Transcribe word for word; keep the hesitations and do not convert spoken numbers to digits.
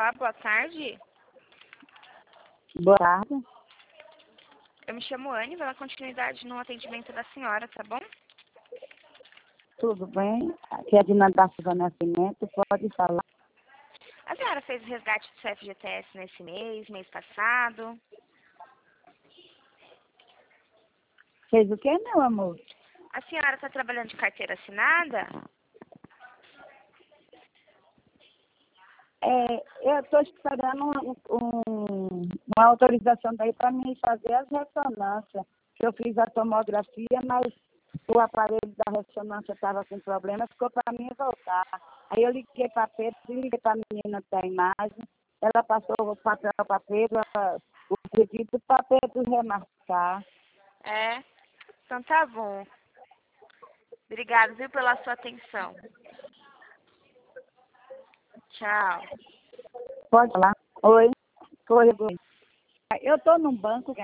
Olá, boa tarde. Boa tarde. Eu me chamo Anne, vou dar continuidade no atendimento da senhora, tá bom? Tudo bem? Aqui é de Nadativa Nascimento, pode falar. A senhora fez o resgate do C F G T S nesse mês, mês passado? Fez o quê, meu amor? A senhora está trabalhando de carteira assinada? É, eu estou esperando um, um, uma autorização daí para mim fazer as ressonâncias. Eu fiz a tomografia, mas o aparelho da ressonância estava com problema, ficou para mim voltar. Aí eu liguei para Pedro, liguei para a menina da imagem, ela passou o papel para Pedro, ela- o pedido para Pedro remarcar. É. Então tá bom. Obrigada, viu, pela sua atenção. Tchau. Pode falar? Oi? Oi, oi. Eu estou num banco